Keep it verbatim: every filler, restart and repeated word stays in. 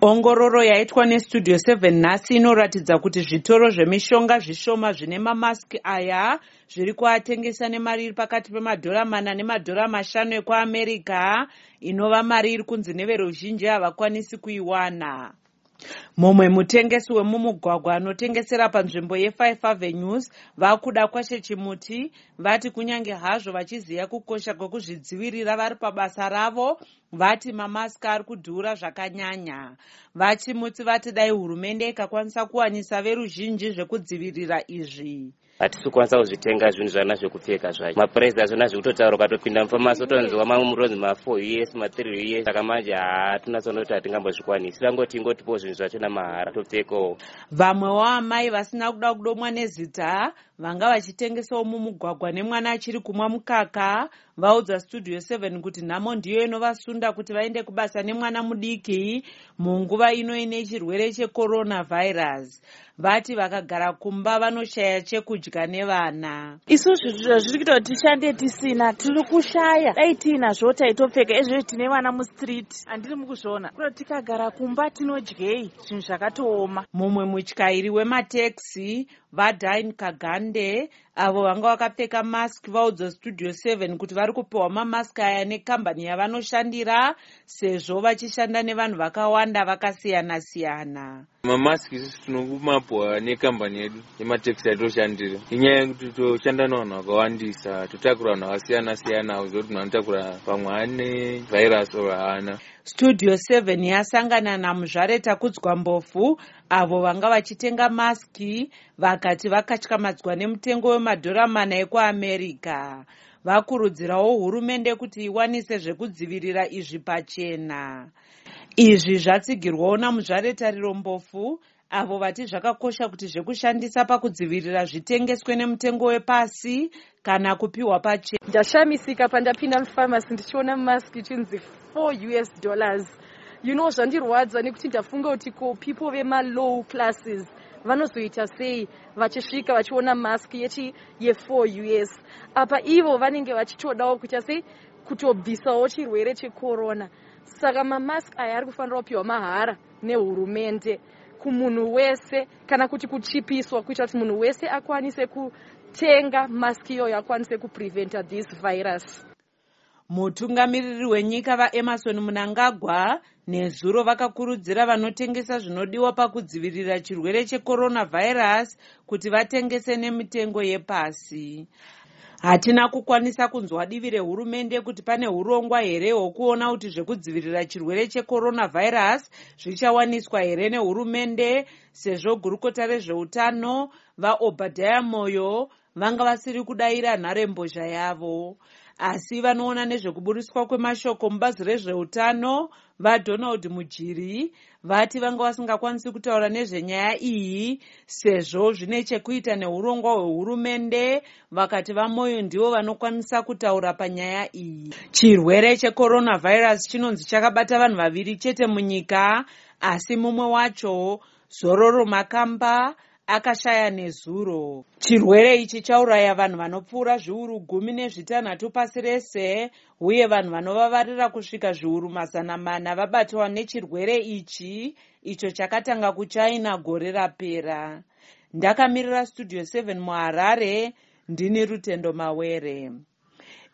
Ongororo yaitwa neStudio seven nhasi inoratidza kuti zvitoro zvemishonga zvishoma zvine mamaski aya zviri kuatengesa nemari iri pakati pemadhora mana nemadhora mashanu ekuAmerica, inova mari iri kunzi neveruzhinji havakwanisi kuiwana. Mumwe mutengesi wemumugwagwa anotengesera panzvimbo yefive Avenues vakuda kwashe chimuti vati kunyange hazvo vachiziva kukosha kwekuzvidzivirira vari pabasa ravo, vati mamaski ari kudhura zvakanyanya. Vachimuti vati dai hurumende ikakwanisa kuwanisa veruzhinji zvekudzivirira izvi. Hatisi kukwanisa kuzvitenga zvinhu zvana zvekupfeka zvacho. Mapuraizi azvona zvekutotaura ukatopinda mufamasi utonzwa mamwe murozi ma four years ma three years. Saka manje hatuna tsono kuti hatingambozvikwanisi. Tangoti ingotipo zvinhu zvacho namahara topfekawo. Vamwewo amai vasina kuda kudomwa nezita vanga vachitengesawo mumugwagwa nemwana achiri kumwa mukaka vaudza Studio seven kuti nhamo ndiyo inovasunda kuti vaende kubasa nemwana mudiki munguva ino ine chirwere cheCoronavirus. Vati vakagara kumba vanoshaya chekudya nevana. Isusu zviri kuita kuti tishande tisina, tiri kushaya. Dai tiinazvo taitopfeka, ezvo tine vana mustreet. Handiri mukuzviona. Kuti tikagara kumba tinodyei zvinhu zvakatooma. Mumwe mutyairi wemateksi vaDine Kagande avo vanga vakapfeka mask vaudza Studio seven kuti vari kupiwa mamask aya nekambani yavanoshandira sezvo vachishanda nevanhu vakawanda vakasiyana siyana. Mamaski isusu tinokumapuwa nekambani yedu yemateksi yatoshandira. Inyaya yekuti toshanda navanhu vakawandisa, totakura vanhu vakasiyana siyana kuzoti munhu anotakura pamwe ane virus or haana. Studio seven yasangana namuzvare Takudzwa Mbofu avo vanga vachitenga maski vakati vakatyamadzwa nemutengo wemadhora mana ekuAmerica. Vakurudzirawo hurumende kuti iwanise zvekudzivirira izvi pachena. Izvi zvatsigirwawo namuzvare Tariro Mbofu avo vati zvakakosha kuti zvekushandisa pakudzivirira zvitengeswe nemutengo wepasi kana kupiwa pachena. Ndashamisika pandapinda mufamasi ndichiona mask ichinzi four US dollars. You know zvandirwadza nekuti ndafunga kuti ko people vema low classes vanozoita sei vachisvika vachiona mask yechi ye four US. Apa ivo vanenge vachitodawo kuita sei kutobvisawo chirwere checorona. Saka mamask aya ari kufanira kupiwa mahara nehurumende kumunhu wese kana kuti kuchipiswa kuita kuti munhu wese akwanise kutenga mask iyoyo akwanise kupreventa this virus. Mutungamiriri wenyika vaEmerson Mnangagwa nezuro vakakurudzira vanotengesa zvinodiwa pakudzivirira chirwere cheCoronavirus kuti vatengese nemitengo yepasi. Hatina kukwanisa kunzwa divi rehurumende kuti pane urongwa here hwokuona kuti zvekudzivirira chirwere cheCoronavirus zvichawaniswa here nehurumende sezvo gurukota rezveutano vaObadiah Moyo vanga vasiri kudaira nharembozha yavo. Asi vanoona nezvekuburiswa kwemashoko mubazi rezveutano vaDonald Mujiri vati vanga vasingakwanisi kutaura nezvenyaya iyi sezvo zvine chekuita neurongwa hwehurumende. Vakati vaMoyo ndivo vanokwanisa kutaura panyaya iyi. Chirwere cheCoronavirus chinonzi chakabata vanhu vaviri chete munyika, asi mumwe wacho Zororo Makamba akashaya nezuro. Chirwere ichi chauraya vanhu vanopfuura zviuru gumi nezvitanhatu pasi rese, uye vanhu vanovavarira kusvika zviuru mazana mana vabatwa nechirwere ichi, icho chakatanga kuChina gore rapera. Ndakamirira Studio seven muHarare, ndini Rutendo Mawere.